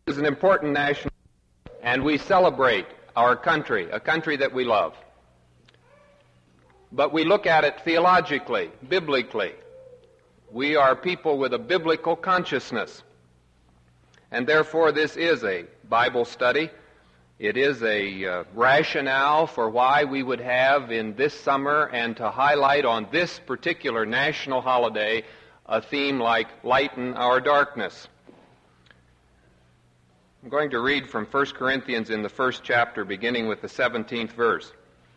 is an important national, and we celebrate our country, a country that we love. But we look at it theologically, biblically. We are people with a biblical consciousness, and therefore this is a Bible study. It is a rationale for why we would have in this summer and to highlight on this particular national holiday a theme like Lighten Our Darkness. I'm going to read from 1 Corinthians in the first chapter, beginning with the 17th verse.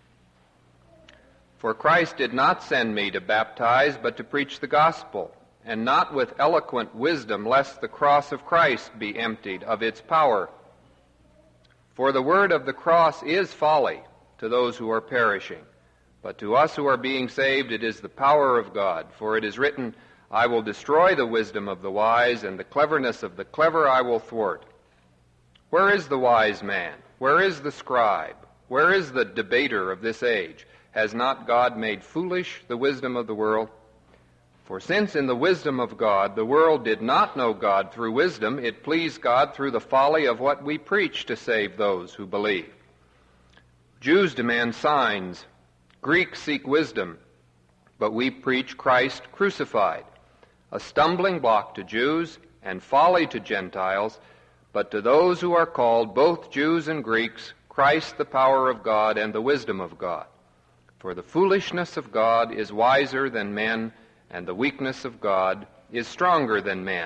For Christ did not send me to baptize, but to preach the gospel, and not with eloquent wisdom, lest the cross of Christ be emptied of its power. For the word of the cross is folly to those who are perishing, but to us who are being saved it is the power of God. For it is written, I will destroy the wisdom of the wise, and the cleverness of the clever I will thwart. Where is the wise man? Where is the scribe? Where is the debater of this age? Has not God made foolish the wisdom of the world? For since in the wisdom of God the world did not know God through wisdom, it pleased God through the folly of what we preach to save those who believe. Jews demand signs, Greeks seek wisdom, but we preach Christ crucified, a stumbling block to Jews and folly to Gentiles, but to those who are called, both Jews and Greeks, Christ the power of God and the wisdom of God. For the foolishness of God is wiser than men, and the weakness of God is stronger than men.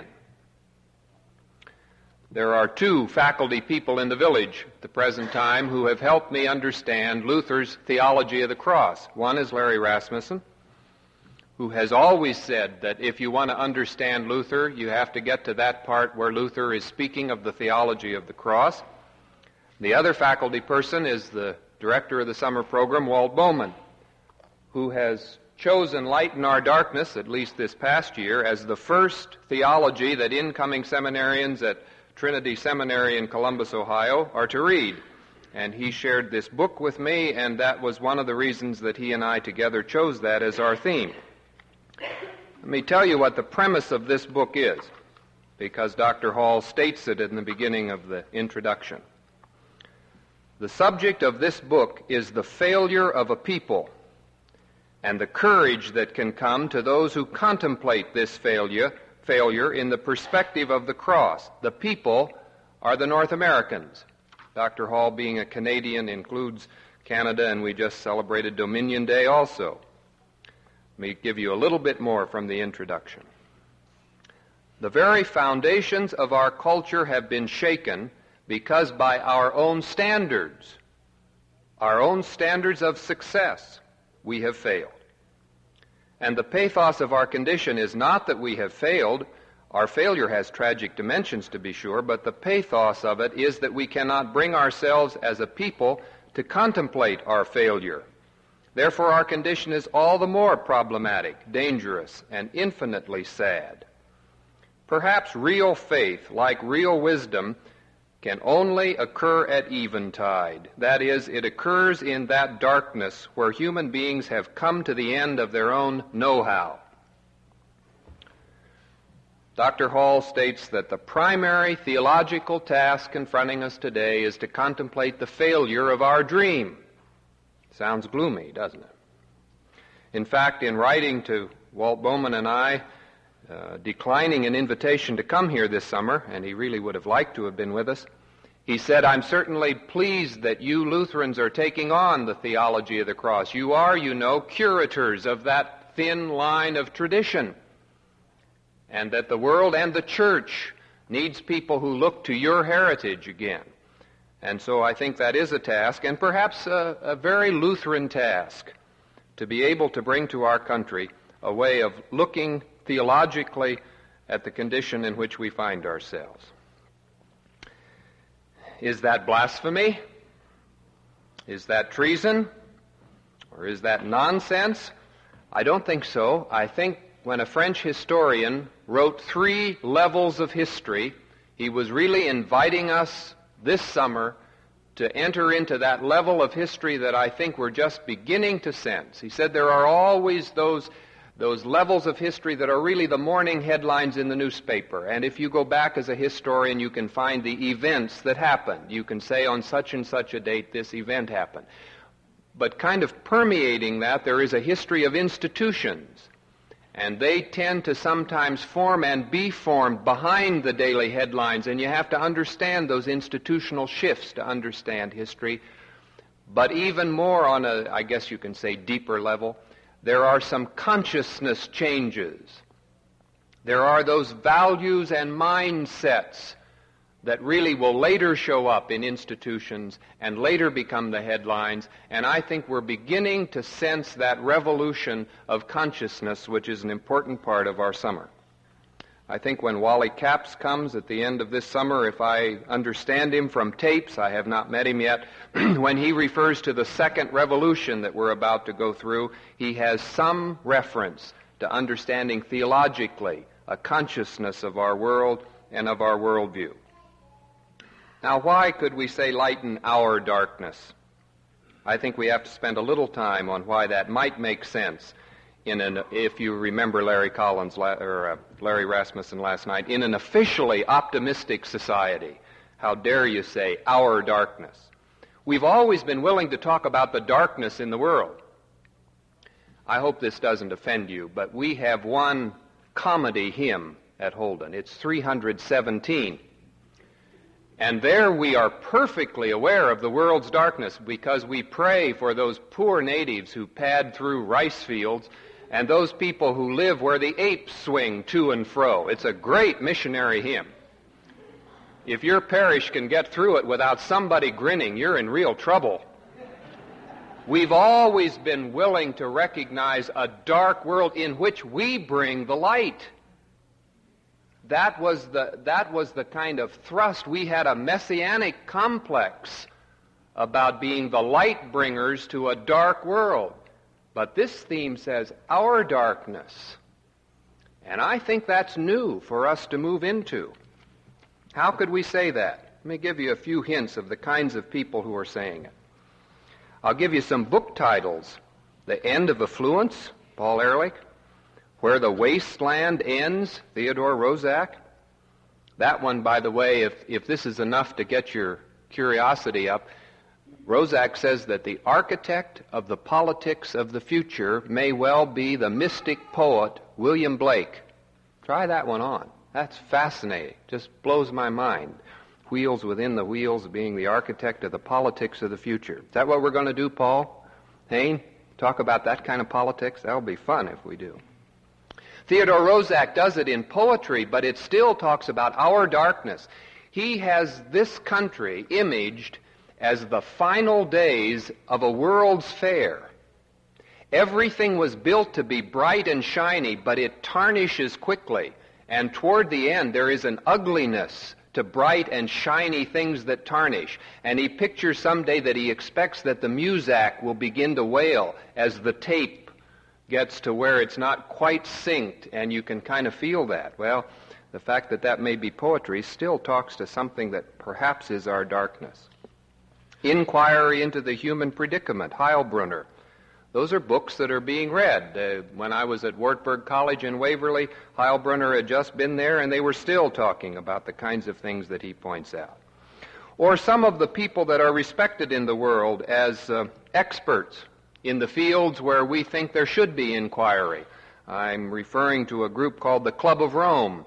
There are two faculty people in the village at the present time who have helped me understand Luther's theology of the cross. One is Larry Rasmussen, who has always said that if you want to understand Luther, you have to get to that part where Luther is speaking of the theology of the cross. The other faculty person is the director of the summer program, Walt Bowman, who has chosen Lighten Our Darkness, at least this past year, as the first theology that incoming seminarians at Trinity Seminary in Columbus, Ohio, are to read. And he shared this book with me, and that was one of the reasons that he and I together chose that as our theme. Let me tell you what the premise of this book is, because Dr. Hall states it in the beginning of the introduction. The subject of this book is the failure of a people and the courage that can come to those who contemplate this failure in the perspective of the cross. The people are the North Americans. Dr. Hall, being a Canadian, includes Canada, and we just celebrated Dominion Day also. Let me give you a little bit more from the introduction. The very foundations of our culture have been shaken because by our own standards of success, we have failed. And the pathos of our condition is not that we have failed. Our failure has tragic dimensions, to be sure, but the pathos of it is that we cannot bring ourselves as a people to contemplate our failure. Therefore, our condition is all the more problematic, dangerous, and infinitely sad. Perhaps real faith, like real wisdom, can only occur at eventide. That is, it occurs in that darkness where human beings have come to the end of their own know-how. Dr. Hall states that the primary theological task confronting us today is to contemplate the failure of our dream. Sounds gloomy, doesn't it? In fact, in writing to Walt Bowman and I, declining an invitation to come here this summer, and he really would have liked to have been with us, he said, I'm certainly pleased that you Lutherans are taking on the theology of the cross. You are, you know, curators of that thin line of tradition, and that the world and the church needs people who look to your heritage again. And so I think that is a task, and perhaps a very Lutheran task, to be able to bring to our country a way of looking theologically at the condition in which we find ourselves. Is that blasphemy? Is that treason? Or is that nonsense? I don't think so. I think when a French historian wrote 3 levels of history, he was really inviting us this summer to enter into that level of history that I think we're just beginning to sense. He said there are always those those levels of history that are really the morning headlines in the newspaper. And if you go back as a historian, you can find the events that happened. You can say on such and such a date this event happened. But kind of permeating that, there is a history of institutions. And they tend to sometimes form and be formed behind the daily headlines, and you have to understand those institutional shifts to understand history. But even more on a, I guess you can say, deeper level, there are some consciousness changes. There are those values and mindsets that really will later show up in institutions and later become the headlines, and I think we're beginning to sense that revolution of consciousness, which is an important part of our summer. I think when Wally Capps comes at the end of this summer, if I understand him from tapes, I have not met him yet, when he refers to the second revolution that we're about to go through, he has some reference to understanding theologically a consciousness of our world and of our worldview. Now, why could we say lighten our darkness? I think we have to spend a little time on why that might make sense if you remember Larry Rasmussen last night, in an officially optimistic society. How dare you say our darkness? We've always been willing to talk about the darkness in the world. I hope this doesn't offend you, but we have one comedy hymn at Holden. It's 317. And there we are perfectly aware of the world's darkness because we pray for those poor natives who pad through rice fields and those people who live where the apes swing to and fro. It's a great missionary hymn. If your parish can get through it without somebody grinning, you're in real trouble. We've always been willing to recognize a dark world in which we bring the light. That was the kind of thrust. We had a messianic complex about being the light bringers to a dark world. But this theme says our darkness. And I think that's new for us to move into. How could we say that? Let me give you a few hints of the kinds of people who are saying it. I'll give you some book titles. The End of Affluence, Paul Ehrlich. Where the Wasteland Ends, Theodore Roszak. That one, by the way, if this is enough to get your curiosity up, Roszak says that the architect of the politics of the future may well be the mystic poet William Blake. Try that one on. That's fascinating. Just blows my mind. Wheels within the wheels, being the architect of the politics of the future. Is that what we're going to do, Paul? Hayne? Talk about that kind of politics? That'll be fun if we do. Theodore Roszak does it in poetry, but it still talks about our darkness. He has this country imaged as the final days of a world's fair. Everything was built to be bright and shiny, but it tarnishes quickly. And toward the end, there is an ugliness to bright and shiny things that tarnish. And he pictures someday that he expects that the muzak will begin to wail as the tape gets to where it's not quite synced, and you can kind of feel that. Well, the fact that that may be poetry still talks to something that perhaps is our darkness. Inquiry into the Human Predicament, Heilbrunner. Those are books that are being read. When I was at Wartburg College in Waverly, Heilbrunner had just been there, and they were still talking about the kinds of things that he points out. Or some of the people that are respected in the world as experts in the fields where we think there should be inquiry. I'm referring to a group called the Club of Rome.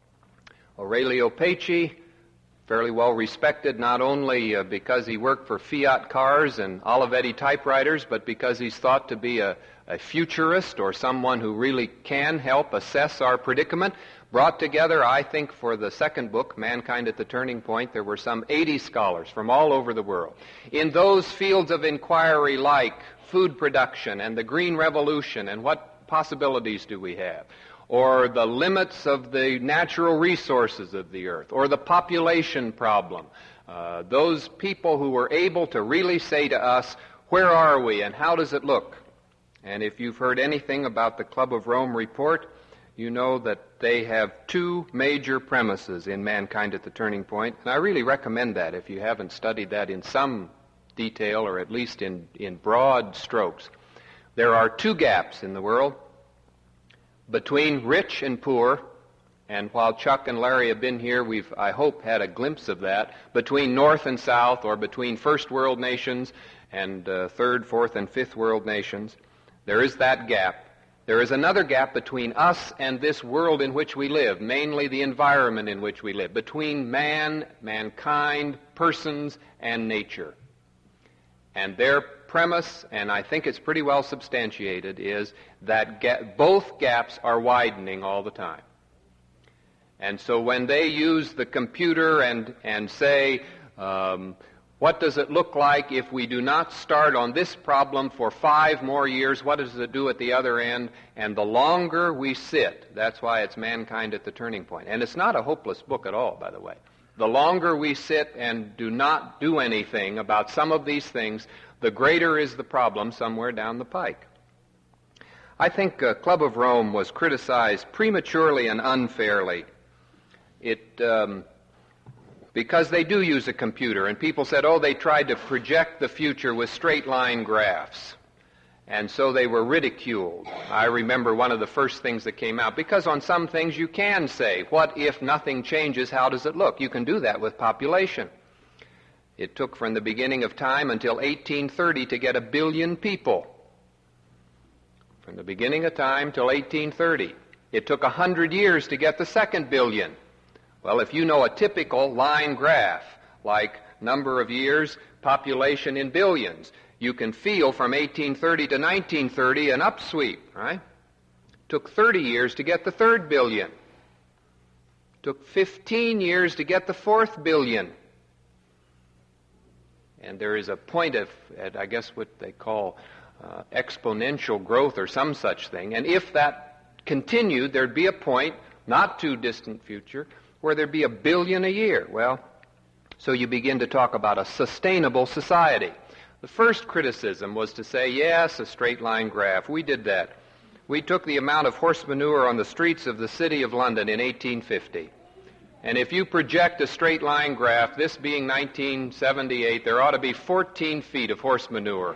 Aurelio Pecci, fairly well respected not only because he worked for Fiat cars and Olivetti typewriters, but because he's thought to be a futurist or someone who really can help assess our predicament. Brought together, I think, for the second book, Mankind at the Turning Point, there were some 80 scholars from all over the world. In those fields of inquiry like food production and the Green Revolution and what possibilities do we have, or the limits of the natural resources of the earth, or the population problem. Those people who were able to really say to us, where are we and how does it look? And if you've heard anything about the Club of Rome report, you know that they have two major premises in Mankind at the Turning Point, and I really recommend that if you haven't studied that in some detail, or at least in broad strokes. There are two gaps in the world. between rich and poor, and while Chuck and Larry have been here, we've, I hope, had a glimpse of that, between North and South, or between first world nations and third, fourth, and fifth world nations. There is that gap. There is another gap between us and this world in which we live, mainly the environment in which we live, between man, mankind, persons, and nature. And their premise, and I think it's pretty well substantiated, is that both gaps are widening all the time. And so when they use the computer and say, what does it look like if we do not start on this problem for 5 more years? What does it do at the other end? And the longer we sit, that's why it's Mankind at the Turning Point. And it's not a hopeless book at all, by the way. The longer we sit and do not do anything about some of these things, the greater is the problem somewhere down the pike. I think Club of Rome was criticized prematurely and unfairly. Because they do use a computer, and people said, oh, they tried to project the future with straight-line graphs, and so they were ridiculed. I remember one of the first things that came out, because on some things you can say, what if nothing changes, how does it look? You can do that with population. It took from the beginning of time until 1830 to get 1 billion people. From the beginning of time till 1830. It took 100 years to get the 2nd billion. Well, if you know a typical line graph, like number of years, population in billions, you can feel from 1830 to 1930 an upsweep, right? Took 30 years to get the 3rd billion. Took 15 years to get the 4th billion. And there is a point of, I guess what they call exponential growth or some such thing. And if that continued, there'd be a point, not too distant future, where there'd be 1 billion a year. Well, so you begin to talk about a sustainable society. The first criticism was to say, yes, a straight line graph. We did that. We took the amount of horse manure on the streets of the city of London in 1850. And if you project a straight line graph, this being 1978, there ought to be 14 feet of horse manure.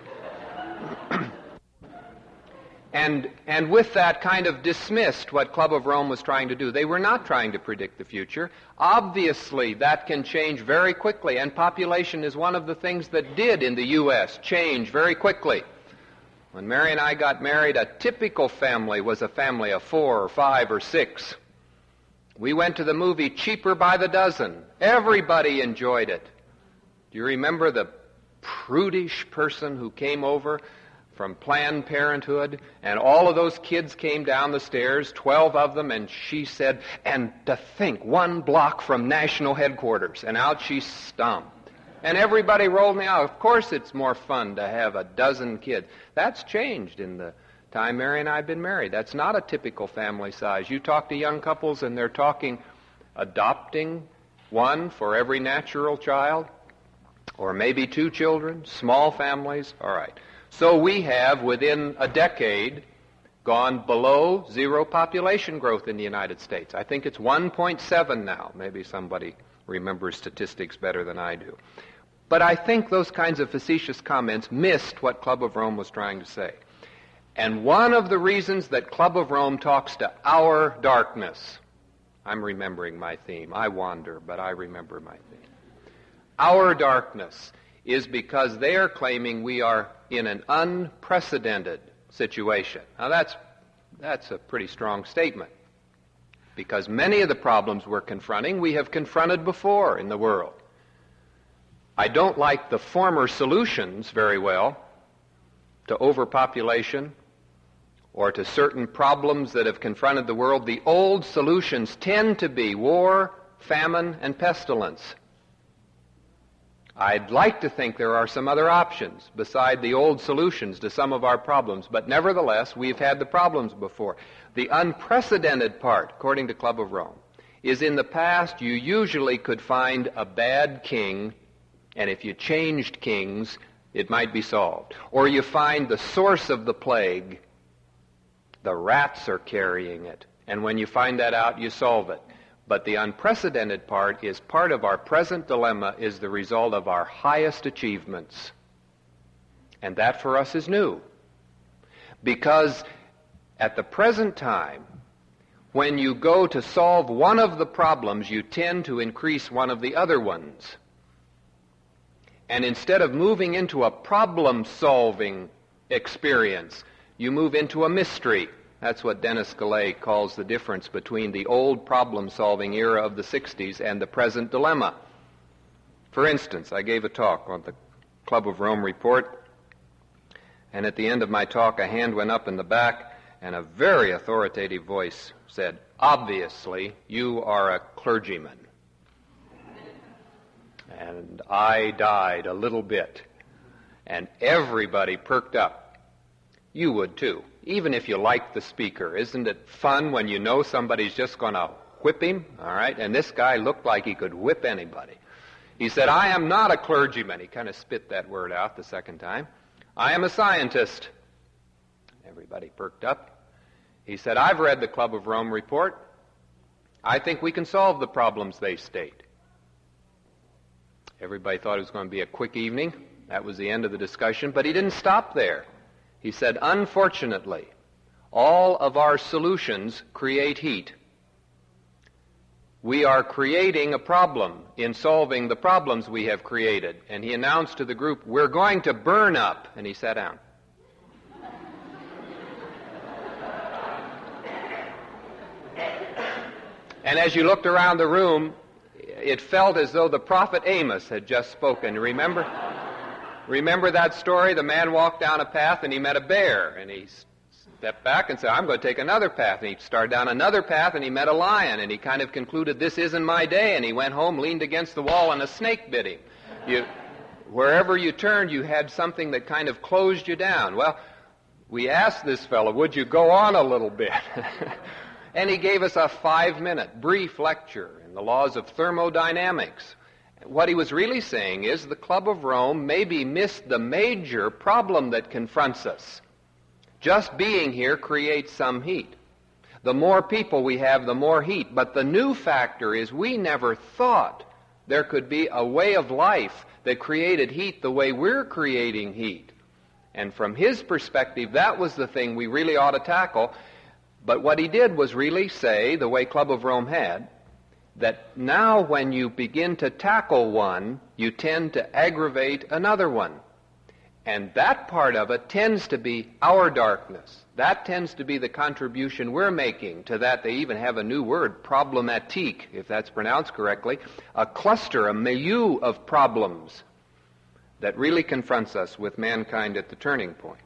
And with that kind of dismissed what Club of Rome was trying to do. They were not trying to predict the future. Obviously, that can change very quickly, and population is one of the things that did in the U.S. change very quickly. When Mary and I got married, a typical family was a family of 4 or 5 or 6. We went to the movie cheaper by the dozen. Everybody enjoyed it. Do you remember the prudish person who came over from Planned Parenthood, and all of those kids came down the stairs, 12 of them, and she said, and to think, 1 block from national headquarters, and out she stomped. And everybody rolled me out. Of course it's more fun to have a dozen kids. That's changed in the time Mary and I have been married. That's not a typical family size. You talk to young couples, and they're talking adopting 1 for every natural child, or maybe 2 children, small families. All right. So we have, within a decade, gone below 0 population growth in the United States. I think it's 1.7 now. Maybe somebody remembers statistics better than I do. But I think those kinds of facetious comments missed what Club of Rome was trying to say. And one of the reasons that Club of Rome talks to our darkness, I'm remembering my theme. I wander, but I remember my theme. Our darkness is because they are claiming we are in an unprecedented situation. Now that's a pretty strong statement, because many of the problems we're confronting we have confronted before in the world. I don't like the former solutions very well to overpopulation or to certain problems that have confronted the world. The old solutions tend to be war, famine, and pestilence. I'd like to think there are some other options beside the old solutions to some of our problems, but nevertheless, we've had the problems before. The unprecedented part, according to Club of Rome, is in the past you usually could find a bad king, and if you changed kings, it might be solved. Or you find the source of the plague, the rats are carrying it, and when you find that out, you solve it. But the unprecedented part is part of our present dilemma is the result of our highest achievements. And that for us is new. Because at the present time, when you go to solve one of the problems, you tend to increase one of the other ones. And instead of moving into a problem-solving experience, you move into a mystery. That's what Dennis Gallay calls the difference between the old problem-solving era of the 60s and the present dilemma. For instance, I gave a talk on the Club of Rome report, and at the end of my talk, a hand went up in the back, and a very authoritative voice said, "Obviously, you are a clergyman." And I died a little bit, and everybody perked up. You would too, even if you like the speaker. Isn't it fun when you know somebody's just going to whip him? All right, and this guy looked like he could whip anybody. He said, "I am not a clergyman." He kind of spit that word out the second time. "I am a scientist." Everybody perked up. He said, "I've read the Club of Rome report. I think we can solve the problems they state." Everybody thought it was going to be a quick evening. That was the end of the discussion, but he didn't stop there. He said, "Unfortunately, all of our solutions create heat. We are creating a problem in solving the problems we have created." And he announced to the group, "We're going to burn up." And he sat down. And as you looked around the room, it felt as though the prophet Amos had just spoken. Remember that story? The man walked down a path and he met a bear, and he stepped back and said, "I'm going to take another path." And he started down another path and he met a lion, and he kind of concluded, "This isn't my day." And he went home, leaned against the wall, and a snake bit him. Wherever you turned, you had something that kind of closed you down. Well, we asked this fellow, "Would you go on a little bit?" And he gave us a 5-minute brief lecture in the laws of thermodynamics. What he was really saying is the Club of Rome maybe missed the major problem that confronts us. Just being here creates some heat. The more people we have, the more heat. But the new factor is we never thought there could be a way of life that created heat the way we're creating heat. And from his perspective, that was the thing we really ought to tackle. But what he did was really say, the way Club of Rome had, that now when you begin to tackle one, you tend to aggravate another one. And that part of it tends to be our darkness. That tends to be the contribution we're making to that. They even have a new word, problematique, if that's pronounced correctly, a cluster, a milieu of problems that really confronts us with mankind at the turning point.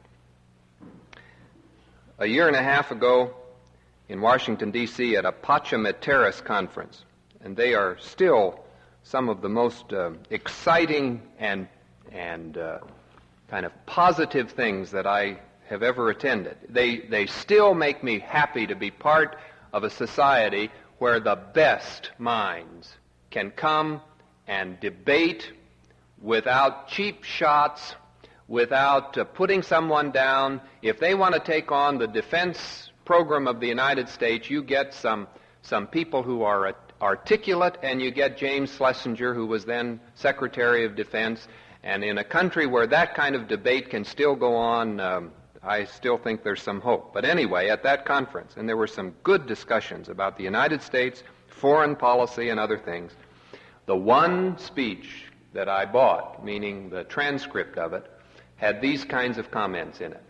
A year and a half ago, in Washington, D.C., at a Pachamateras conference, and they are still some of the most exciting and kind of positive things that I have ever attended. They still make me happy to be part of a society where the best minds can come and debate without cheap shots, without putting someone down. If they want to take on the defense program of the United States, you get some people who are articulate, and you get James Schlesinger, who was then Secretary of Defense. And in a country where that kind of debate can still go on, I still think there's some hope. But anyway, at that conference, and there were some good discussions about the United States, foreign policy, and other things, the one speech that I bought, meaning the transcript of it, had these kinds of comments in it.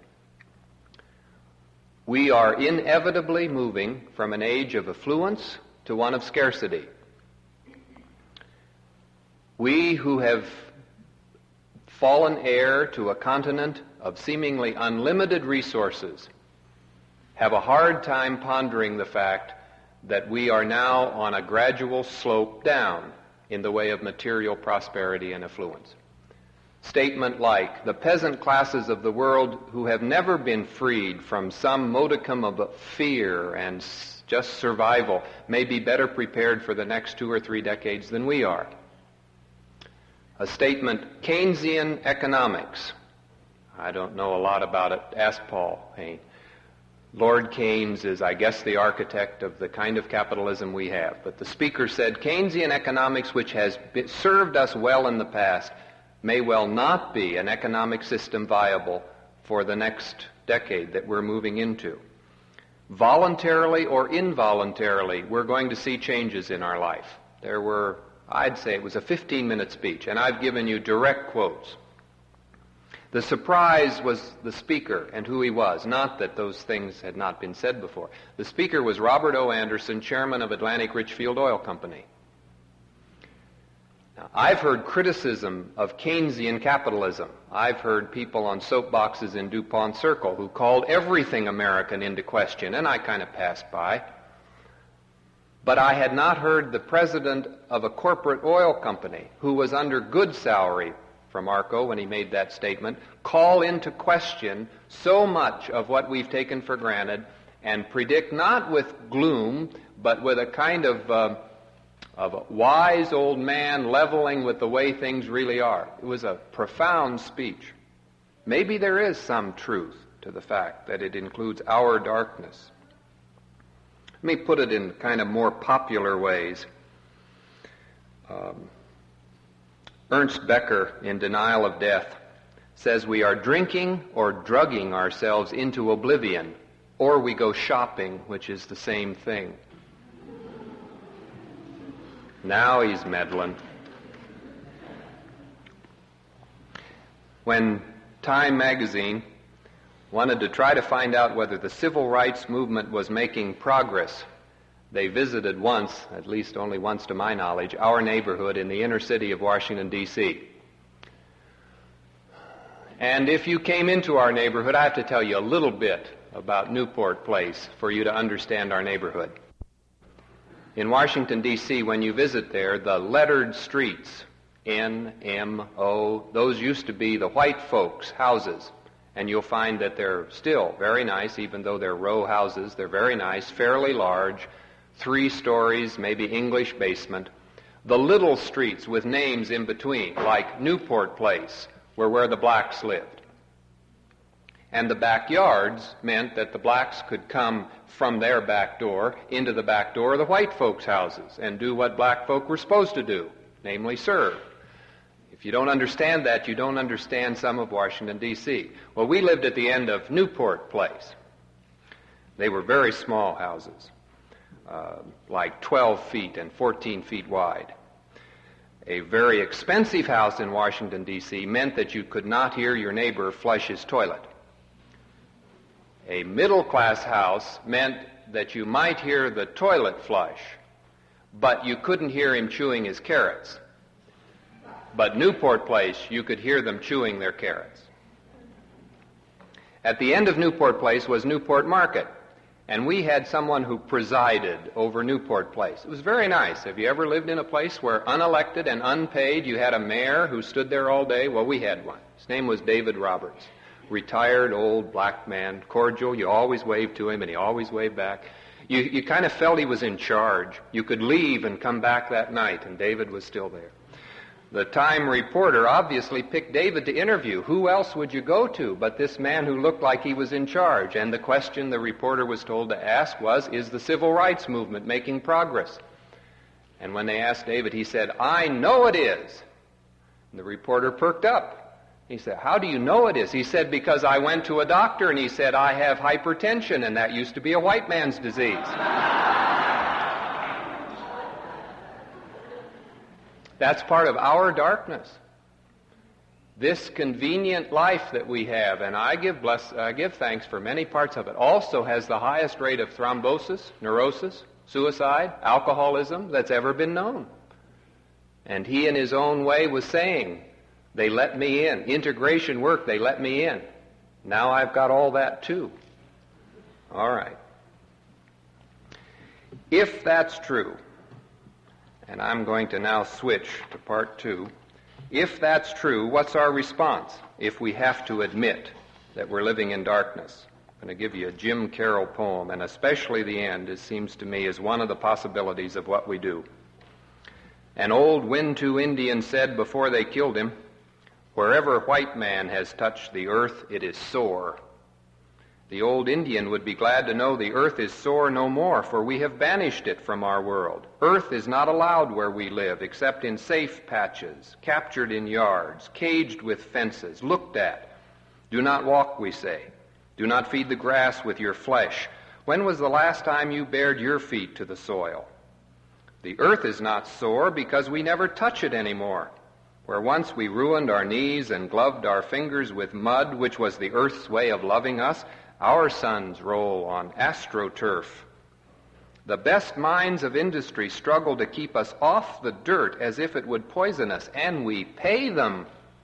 We are inevitably moving from an age of affluence to one of scarcity. We who have fallen heir to a continent of seemingly unlimited resources have a hard time pondering the fact that we are now on a gradual slope down in the way of material prosperity and affluence. Statement like, the peasant classes of the world who have never been freed from some modicum of fear and just survival may be better prepared for the next 2 or 3 decades than we are. A statement, Keynesian economics. I don't know a lot about it. Ask Paul Hayne. Lord Keynes is, I guess, the architect of the kind of capitalism we have. But the speaker said, Keynesian economics, which has served us well in the past, may well not be an economic system viable for the next decade that we're moving into. voluntarily or involuntarily, we're going to see changes in our life. There were, I'd say it was a 15-minute speech, and I've given you direct quotes. The surprise was the speaker and who he was, not that those things had not been said before. The speaker was Robert O. Anderson, chairman of Atlantic Richfield Oil Company. Now, I've heard criticism of Keynesian capitalism. I've heard people on soapboxes in DuPont Circle who called everything American into question, and I kind of passed by. But I had not heard the president of a corporate oil company, who was under good salary from Arco when he made that statement, call into question so much of what we've taken for granted and predict not with gloom, but with a kind of a wise old man leveling with the way things really are. It was a profound speech. Maybe there is some truth to the fact that it includes our darkness. Let me put it in kind of more popular ways. Ernst Becker, in Denial of Death, says we are drinking or drugging ourselves into oblivion, or we go shopping, which is the same thing. Now he's meddling. When Time magazine wanted to try to find out whether the civil rights movement was making progress, they visited once, at least only once to my knowledge, our neighborhood in the inner city of Washington, D.C. And if you came into our neighborhood, I have to tell you a little bit about Newport Place for you to understand our neighborhood. In Washington, D.C., when you visit there, the lettered streets, N-M-O, those used to be the white folks' houses. And you'll find that they're still very nice, even though they're row houses. They're very nice, fairly large, 3 stories, maybe English basement. The little streets with names in between, like Newport Place, were where the blacks lived. And the backyards meant that the blacks could come from their back door into the back door of the white folks' houses and do what black folk were supposed to do, namely serve. If you don't understand that, you don't understand some of Washington, D.C. Well, we lived at the end of Newport Place. They were very small houses, like 12 feet and 14 feet wide. A very expensive house in Washington, D.C. meant that you could not hear your neighbor flush his toilet. A middle-class house meant that you might hear the toilet flush, but you couldn't hear him chewing his carrots. But Newport Place, you could hear them chewing their carrots. At the end of Newport Place was Newport Market, and we had someone who presided over Newport Place. It was very nice. Have you ever lived in a place where unelected and unpaid you had a mayor who stood there all day? Well, we had one. His name was David Roberts. Retired old black man, cordial. You always waved to him and he always waved back. You kind of felt he was in charge. You could leave and come back that night and David was still there. The Time reporter obviously picked David to interview. Who else would you go to but this man who looked like he was in charge? And the question the reporter was told to ask was, is the civil rights movement making progress? And when they asked David, he said, I know it is. And the reporter perked up. He said, how do you know it is? He said, because I went to a doctor and he said, I have hypertension and that used to be a white man's disease. That's part of our darkness. This convenient life that we have, and I give thanks for many parts of it, also has the highest rate of thrombosis, neurosis, suicide, alcoholism that's ever been known. And he in his own way was saying, they let me in. Integration work, they let me in. Now I've got all that too. All right. If that's true, and I'm going to now switch to part 2. If that's true, what's our response if we have to admit that we're living in darkness? I'm going to give you a Jim Carroll poem, and especially the end, it seems to me, is one of the possibilities of what we do. An old Wintu Indian said before they killed him, wherever white man has touched the earth, it is sore. The old Indian would be glad to know the earth is sore no more, for we have banished it from our world. Earth is not allowed where we live, except in safe patches, captured in yards, caged with fences, looked at. Do not walk, we say. Do not feed the grass with your flesh. When was the last time you bared your feet to the soil? The earth is not sore because we never touch it anymore. Where once we ruined our knees and gloved our fingers with mud, which was the earth's way of loving us, our sons roll on astroturf. The best minds of industry struggle to keep us off the dirt as if it would poison us, and we pay them.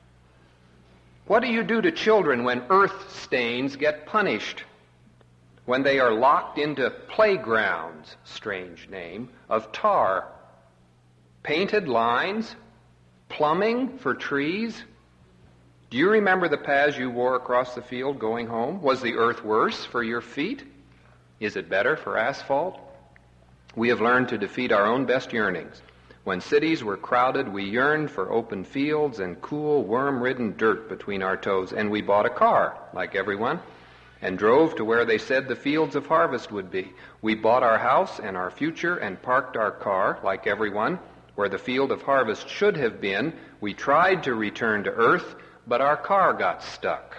What do you do to children when earth stains get punished? When they are locked into playgrounds, strange name, of tar? Painted lines? Plumbing for trees? Do you remember the paths you wore across the field going home? Was the earth worse for your feet? Is it better for asphalt? We have learned to defeat our own best yearnings. When cities were crowded, we yearned for open fields and cool, worm-ridden dirt between our toes, and we bought a car, like everyone, and drove to where they said the fields of harvest would be. We bought our house and our future and parked our car, like everyone, where the field of harvest should have been. We tried to return to earth, but our car got stuck.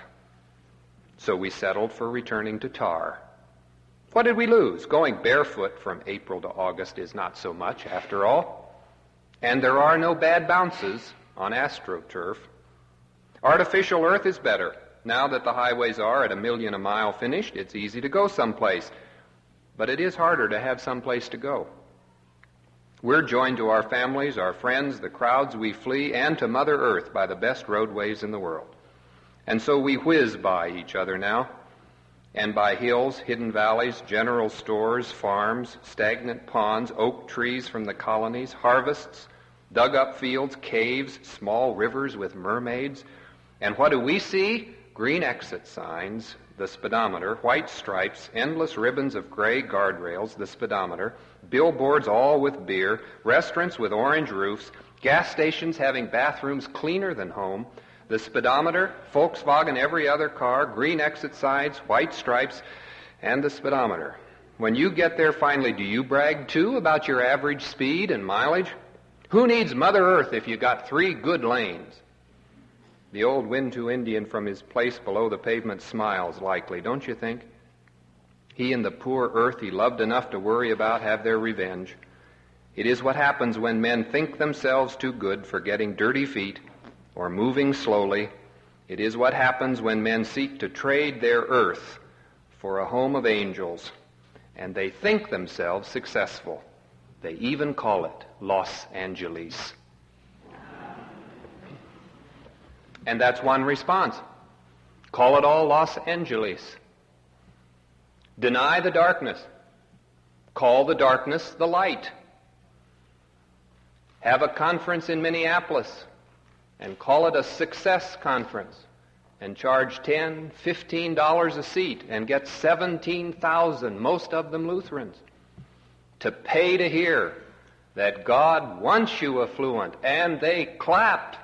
So we settled for returning to tar. What did we lose? Going barefoot from April to August is not so much, after all. And there are no bad bounces on astroturf. Artificial earth is better. Now that the highways are at $1 million a mile finished, it's easy to go someplace. But it is harder to have someplace to go. We're joined to our families, our friends, the crowds we flee, and to Mother Earth by the best roadways in the world. And so we whiz by each other now, and by hills, hidden valleys, general stores, farms, stagnant ponds, oak trees from the colonies, harvests, dug-up fields, caves, small rivers with mermaids. And what do we see? Green exit signs, the speedometer, white stripes, endless ribbons of gray guardrails, the speedometer, billboards all with beer, restaurants with orange roofs, gas stations having bathrooms cleaner than home, the speedometer, Volkswagen, every other car, green exit signs, white stripes, and the speedometer. When you get there finally, do you brag too about your average speed and mileage? Who needs Mother Earth if you got 3 good lanes? The old Wintu Indian from his place below the pavement smiles likely, don't you think? He and the poor earth he loved enough to worry about have their revenge. It is what happens when men think themselves too good for getting dirty feet or moving slowly. It is what happens when men seek to trade their earth for a home of angels, and they think themselves successful. They even call it Los Angeles. And that's one response. Call it all Los Angeles. Deny the darkness. Call the darkness the light. Have a conference in Minneapolis and call it a success conference and charge $10, $15 a seat and get 17,000, most of them Lutherans, to pay to hear that God wants you affluent, and they clapped.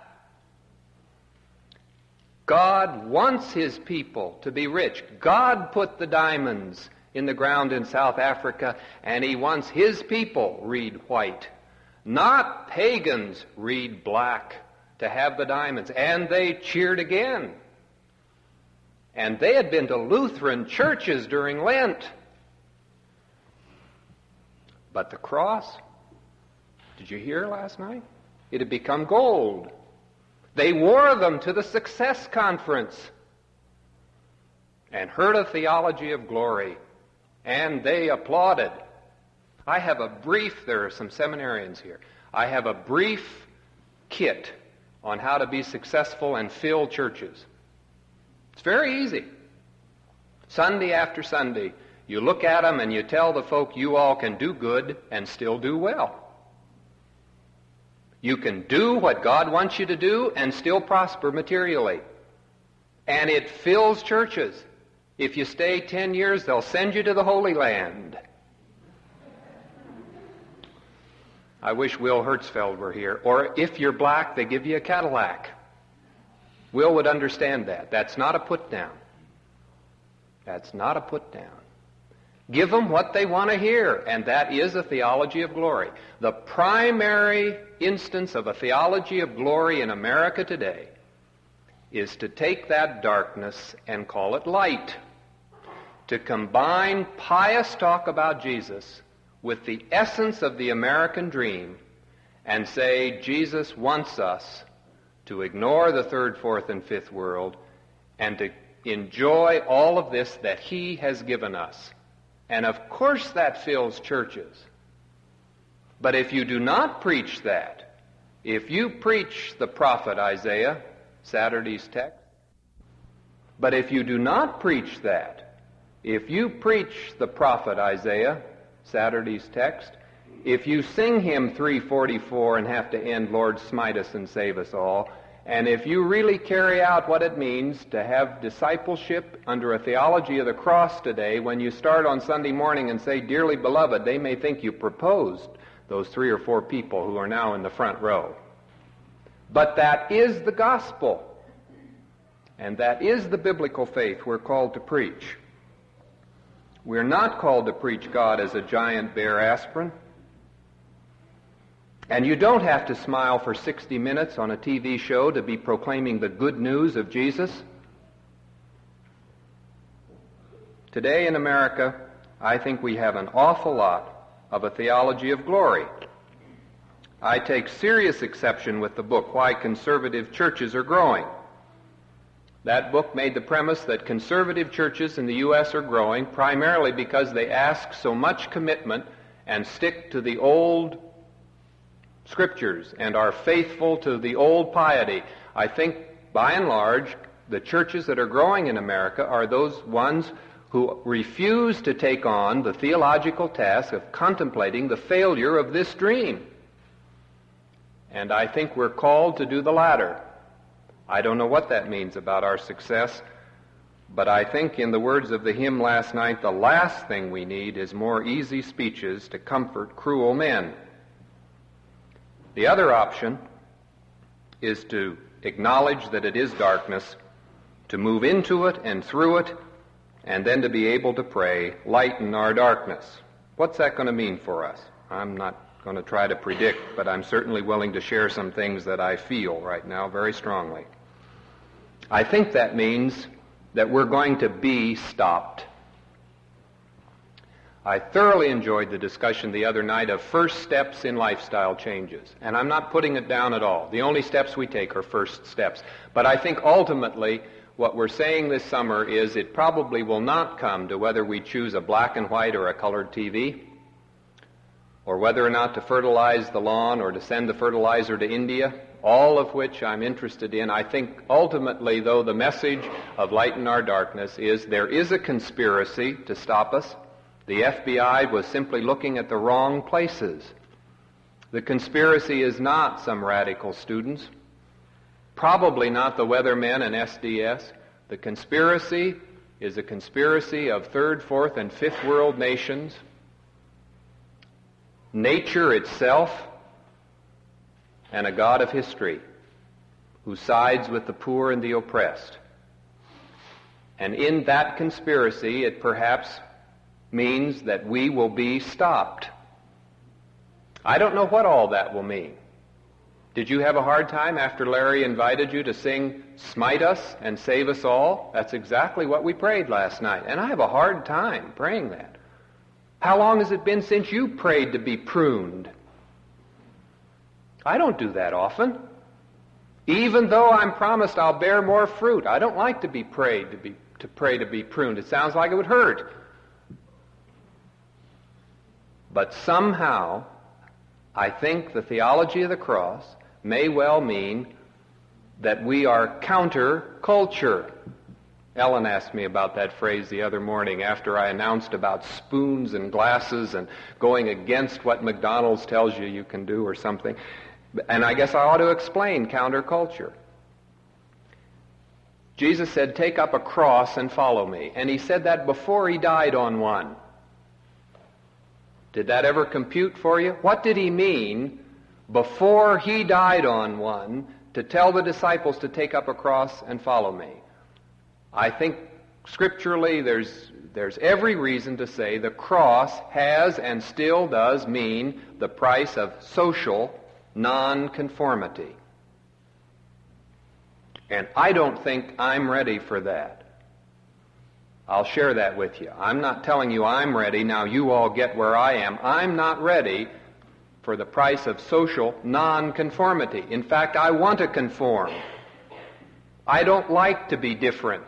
God wants his people to be rich. God put the diamonds in the ground in South Africa, and he wants his people, read white, not pagans, read black, to have the diamonds. And they cheered again. And they had been to Lutheran churches during Lent. But the cross, did you hear last night? It had become gold. They wore them to the Success Conference and heard a theology of glory, and they applauded. I have a brief, there are some seminarians here, I have a brief kit on how to be successful and fill churches. It's very easy. Sunday after Sunday, you look at them and you tell the folk you all can do good and still do well. You can do what God wants you to do and still prosper materially. And it fills churches. If you stay 10 years, they'll send you to the Holy Land. I wish Will Hertzfeld were here. Or if you're black, they give you a Cadillac. Will would understand that. That's not a put-down. That's not a put-down. Give them what they want to hear, and that is a theology of glory. The primary instance of a theology of glory in America today is to take that darkness and call it light. to combine pious talk about Jesus with the essence of the American dream and say Jesus wants us to ignore the third, fourth, and fifth world and to enjoy all of this that he has given us. And of course that fills churches. But if you do not preach that, if you preach the prophet Isaiah, Saturday's text, but if you do not preach that, if you preach the prophet Isaiah, Saturday's text, if you sing hymn 344 and have to end, Lord, smite us and save us all, and if you really carry out what it means to have discipleship under a theology of the cross today, when you start on Sunday morning and say, dearly beloved, they may think you proposed those 3 or 4 people who are now in the front row. But that is the gospel, and that is the biblical faith we're called to preach. We're not called to preach God as a giant bear aspirin. And you don't have to smile for 60 minutes on a TV show to be proclaiming the good news of Jesus. Today in America, I think we have an awful lot of a theology of glory. I take serious exception with the book, Why Conservative Churches Are Growing. That book made the premise that conservative churches in the U.S. are growing primarily because they ask so much commitment and stick to the old Scriptures and are faithful to the old piety. I think, by and large, the churches that are growing in America are those ones who refuse to take on the theological task of contemplating the failure of this dream. And I think we're called to do the latter. I don't know what that means about our success, but I think, in the words of the hymn last night, the last thing we need is more easy speeches to comfort cruel men. The other option is to acknowledge that it is darkness, to move into it and through it, and then to be able to pray, lighten our darkness. What's that going to mean for us? I'm not going to try to predict, but I'm certainly willing to share some things that I feel right now very strongly. I think that means that we're going to be stopped. I thoroughly enjoyed the discussion the other night of first steps in lifestyle changes, and I'm not putting it down at all. The only steps we take are first steps. But I think ultimately what we're saying this summer is it probably will not come to whether we choose a black and white or a colored TV, or whether or not to fertilize the lawn or to send the fertilizer to India, all of which I'm interested in. I think ultimately, though, the message of Lighten Our Darkness is there is a conspiracy to stop us. The FBI was simply looking at the wrong places. The conspiracy is not some radical students, probably not the weathermen and SDS. The conspiracy is a conspiracy of third, fourth, and fifth world nations, nature itself, and a God of history who sides with the poor and the oppressed. And in that conspiracy, it perhaps means that we will be stopped. I don't know what all that will mean. Did you have a hard time after Larry invited you to sing Smite Us and Save Us All? That's exactly what we prayed last night, and I have a hard time praying that. How long has it been since you prayed to be pruned? I don't do that often. Even though I'm promised I'll bear more fruit, I don't like to be prayed to pray to be pruned. It sounds like it would hurt. But somehow, I think the theology of the cross may well mean that we are counter-culture. Ellen asked me about that phrase the other morning after I announced about spoons and glasses and going against what McDonald's tells you you can do or something. And I guess I ought to explain counterculture. Jesus said, take up a cross and follow me. And he said that before he died on one. Did that ever compute for you? What did he mean before he died on one to tell the disciples to take up a cross and follow me? I think scripturally there's every reason to say the cross has and still does mean the price of social nonconformity. And I don't think I'm ready for that. I'll share that with you. I'm not telling you I'm ready, now you all get where I am. I'm not ready for the price of social nonconformity. In fact, I want to conform. I don't like to be different.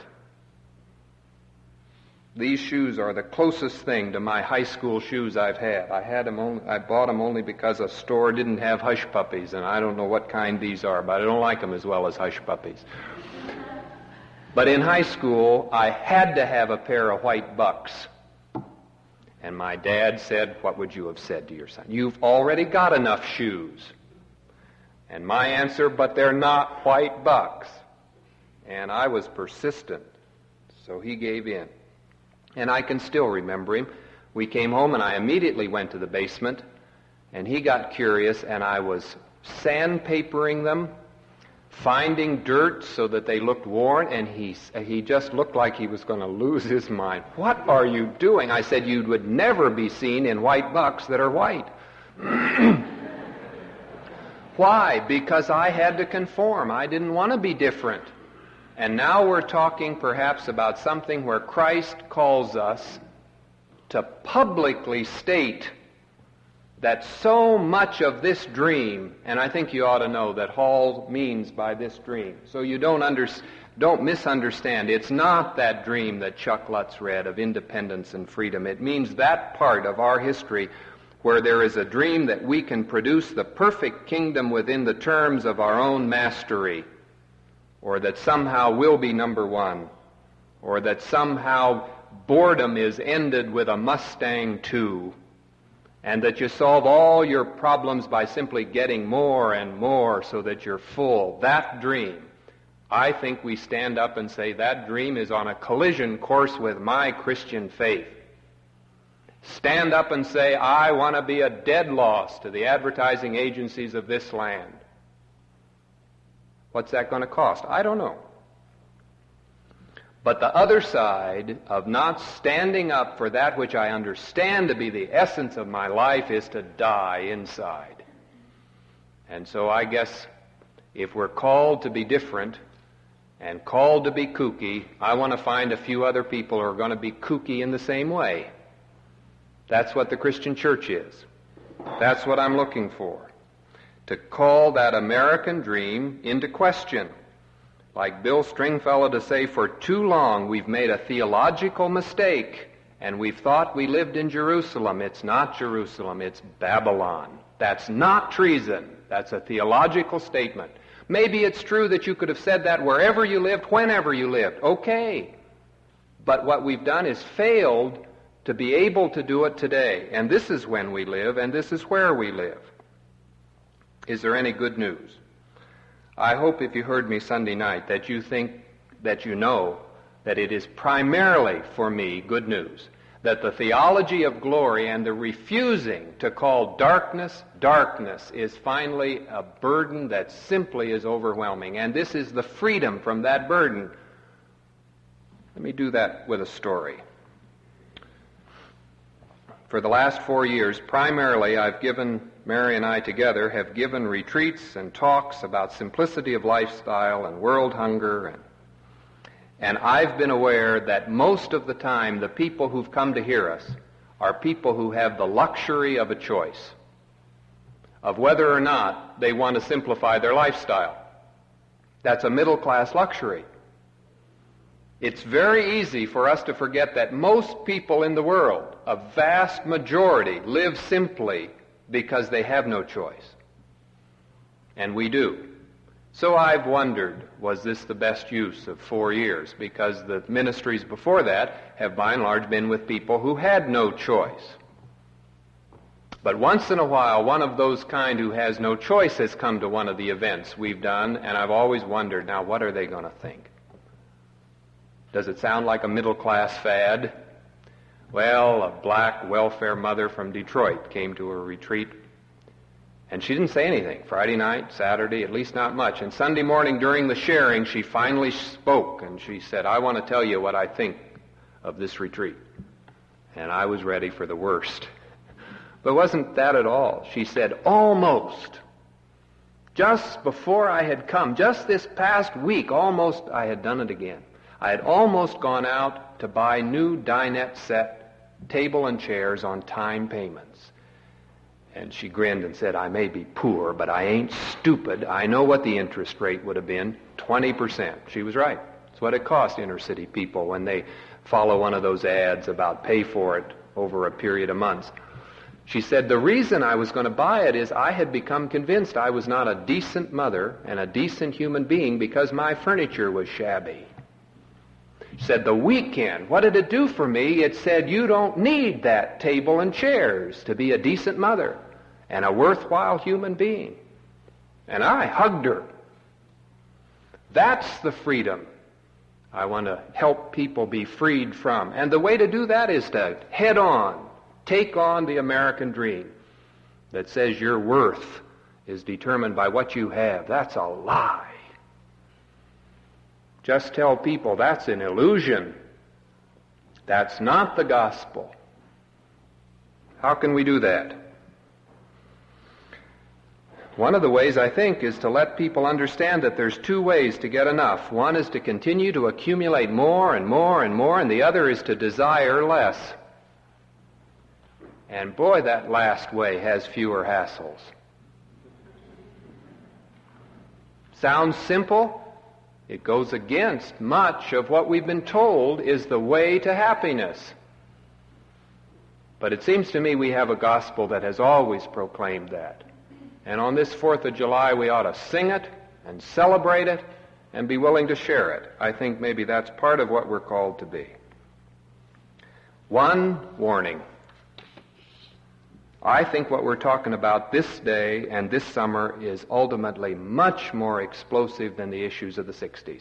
These shoes are the closest thing to my high school shoes I've had. I bought them only because a store didn't have hush puppies, and I don't know what kind these are, but I don't like them as well as hush puppies. But in high school, I had to have a pair of white bucks. And my dad said, what would you have said to your son? You've already got enough shoes. And my answer, but they're not white bucks. And I was persistent, so he gave in. And I can still remember him. We came home and I immediately went to the basement, and he got curious, and I was sandpapering them, finding dirt so that they looked worn, and he just looked like he was going to lose his mind. What are you doing? I said, you would never be seen in white bucks that are white. Why? Because I had to conform. I didn't want to be different. And now we're talking perhaps about something where Christ calls us to publicly state that so much of this dream, and I think you ought to know that Hall means by this dream, so you don't misunderstand. It's not that dream that Chuck Lutz read of independence and freedom. It means that part of our history where there is a dream that we can produce the perfect kingdom within the terms of our own mastery, or that somehow we'll be number one, or that somehow boredom is ended with a Mustang II, and that you solve all your problems by simply getting more and more so that you're full. That dream, I think we stand up and say that dream is on a collision course with my Christian faith. Stand up and say, I want to be a dead loss to the advertising agencies of this land. What's that going to cost? I don't know. But the other side of not standing up for that which I understand to be the essence of my life is to die inside. And so I guess if we're called to be different and called to be kooky, I want to find a few other people who are going to be kooky in the same way. That's what the Christian church is. That's what I'm looking for. To call that American dream into question. Like Bill Stringfellow to say, for too long we've made a theological mistake and we've thought we lived in Jerusalem. It's not Jerusalem, it's Babylon. That's not treason. That's a theological statement. Maybe it's true that you could have said that wherever you lived, whenever you lived. Okay. But what we've done is failed to be able to do it today. And this is when we live, and this is where we live. Is there any good news? I hope if you heard me Sunday night that you think, that you know, that it is primarily for me good news. That the theology of glory and the refusing to call darkness, darkness is finally a burden that simply is overwhelming. And this is the freedom from that burden. Let me do that with a story. For the last 4 years, primarily Mary and I together have given retreats and talks about simplicity of lifestyle and world hunger. And I've been aware that most of the time the people who've come to hear us are people who have the luxury of a choice of whether or not they want to simplify their lifestyle. That's a middle-class luxury. It's very easy for us to forget that most people in the world, a vast majority, live simply because they have no choice. And we do. So I've wondered, was this the best use of 4 years? Because the ministries before that have by and large been with people who had no choice. But once in a while, one of those kind who has no choice has come to one of the events we've done, and I've always wondered, now what are they going to think? Does it sound like a middle-class fad? Well, a black welfare mother from Detroit came to a retreat, and she didn't say anything. Friday night, Saturday, at least not much. And Sunday morning during the sharing, she finally spoke, and she said, I want to tell you what I think of this retreat. And I was ready for the worst. But it wasn't that at all. She said, almost. Just before I had come, just this past week, almost I had done it again. I had almost gone out to buy new dinette set table and chairs on time payments. And she grinned and said, I may be poor, but I ain't stupid. I know what the interest rate would have been, 20%. She was right. It's what it costs inner city people when they follow one of those ads about pay for it over a period of months. She said, the reason I was going to buy it is I had become convinced I was not a decent mother and a decent human being because my furniture was shabby. She said, the weekend, what did it do for me? It said, you don't need that table and chairs to be a decent mother and a worthwhile human being. And I hugged her. That's the freedom I want to help people be freed from. And the way to do that is to head on, take on the American dream that says your worth is determined by what you have. That's a lie. Just tell people that's an illusion. That's not the gospel. How can we do that? One of the ways, I think, is to let people understand that there's two ways to get enough. One is to continue to accumulate more and more and more, and the other is to desire less. And boy, that last way has fewer hassles. Sounds simple? It goes against much of what we've been told is the way to happiness. But it seems to me we have a gospel that has always proclaimed that. And on this 4th of July, we ought to sing it and celebrate it and be willing to share it. I think maybe that's part of what we're called to be. One warning. I think what we're talking about this day and this summer is ultimately much more explosive than the issues of the 60s.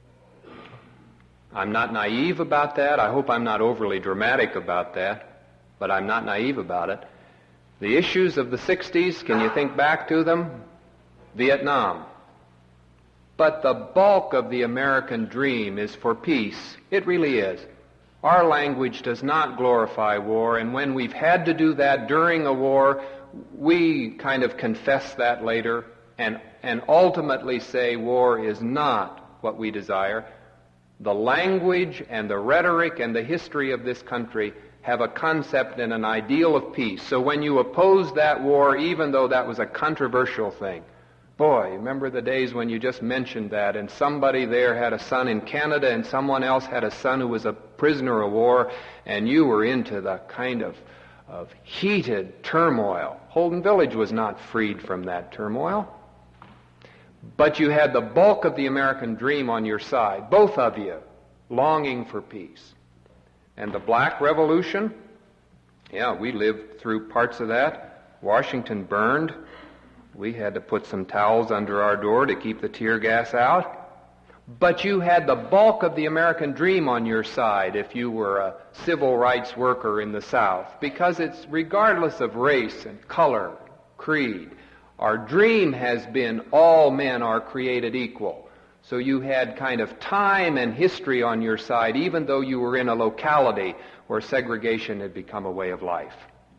I'm not naive about that. I hope I'm not overly dramatic about that, but I'm not naive about it. The issues of the 60s, can you think back to them? Vietnam. But the bulk of the American dream is for peace. It really is. Our language does not glorify war, and when we've had to do that during a war, we kind of confess that later and ultimately say war is not what we desire. The language and the rhetoric and the history of this country have a concept and an ideal of peace. So when you oppose that war, even though that was a controversial thing, boy, remember the days when you just mentioned that and somebody there had a son in Canada and someone else had a son who was a prisoner of war, and you were into the kind of heated turmoil. Holden Village was not freed from that turmoil. But you had the bulk of the American dream on your side, both of you, longing for peace. And the Black Revolution, yeah, we lived through parts of that. Washington burned. We had to put some towels under our door to keep the tear gas out. But you had the bulk of the American dream on your side if you were a civil rights worker in the South, because it's regardless of race and color, creed. Our dream has been all men are created equal. So you had kind of time and history on your side, even though you were in a locality where segregation had become a way of life.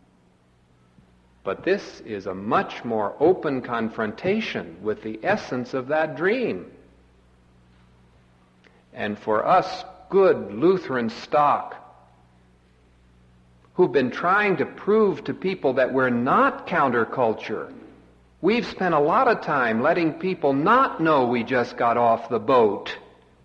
But this is a much more open confrontation with the essence of that dream. And for us good Lutheran stock, who've been trying to prove to people that we're not counterculture, we've spent a lot of time letting people not know we just got off the boat.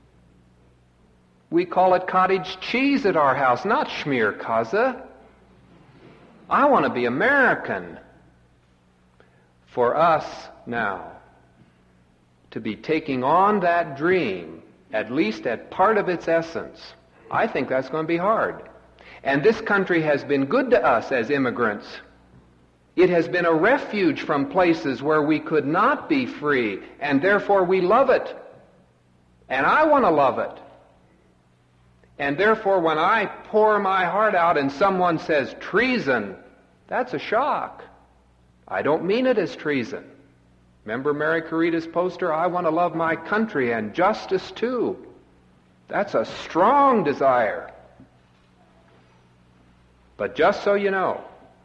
We call it cottage cheese at our house, not Schmierkäse. I want to be American. For us now to be taking on that dream, at least at part of its essence, I think that's going to be hard. And this country has been good to us as immigrants. It has been a refuge from places where we could not be free, and therefore we love it. And I want to love it. And therefore when I pour my heart out and someone says treason, that's a shock. I don't mean it as treason. Remember Mary Carita's poster, I want to love my country and justice too. That's a strong desire. But just so you know,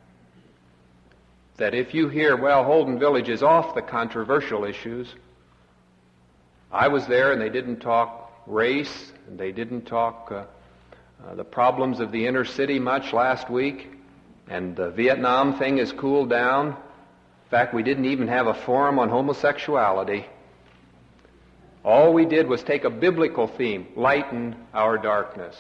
that if you hear, well, Holden Village is off the controversial issues, I was there and they didn't talk race, and they didn't talk the problems of the inner city much last week, and the Vietnam thing has cooled down. In fact, we didn't even have a forum on homosexuality. All we did was take a biblical theme, lighten our darkness.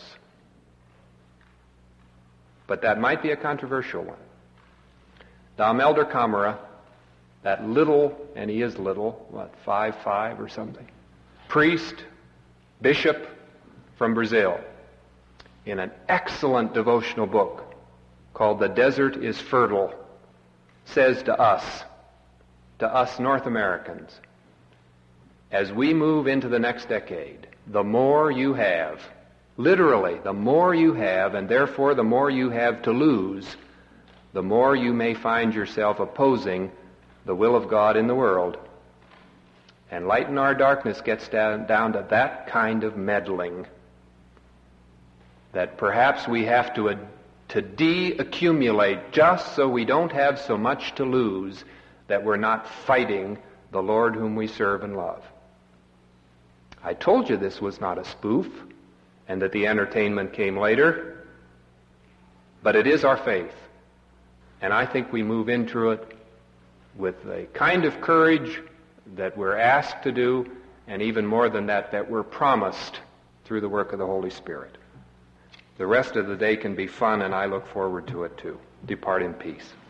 But that might be a controversial one. Dom Elder Camara, that little, and he is little, 5'5" or something, priest, bishop from Brazil, in an excellent devotional book called The Desert is Fertile, says to us North Americans, as we move into the next decade, the more you have, literally, the more you have, and therefore the more you have to lose, the more you may find yourself opposing the will of God in the world. And lighten our darkness gets down to that kind of meddling, that perhaps we have to de-accumulate just so we don't have so much to lose that we're not fighting the Lord whom we serve and love. I told you this was not a spoof and that the entertainment came later, but it is our faith. And I think we move into it with a kind of courage that we're asked to do, and even more than that, that we're promised through the work of the Holy Spirit. The rest of the day can be fun, and I look forward to it too. Depart in peace.